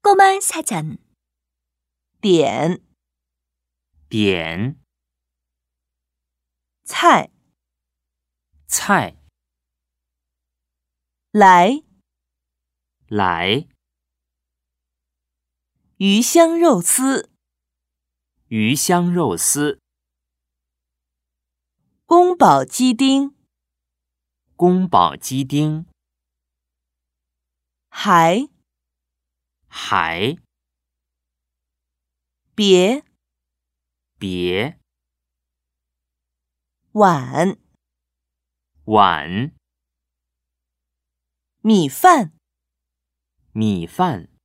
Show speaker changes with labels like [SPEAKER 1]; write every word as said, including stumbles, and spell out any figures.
[SPEAKER 1] 꼬마 사전
[SPEAKER 2] 点
[SPEAKER 3] 点
[SPEAKER 2] 菜
[SPEAKER 3] 菜
[SPEAKER 2] 来
[SPEAKER 3] 来
[SPEAKER 2] 鱼香肉丝
[SPEAKER 3] 鱼香肉丝
[SPEAKER 2] 宫保鸡丁
[SPEAKER 3] 宫保鸡丁
[SPEAKER 2] 还
[SPEAKER 3] 还
[SPEAKER 2] 别
[SPEAKER 3] 别
[SPEAKER 2] 碗
[SPEAKER 3] 碗
[SPEAKER 2] 米饭
[SPEAKER 3] 米饭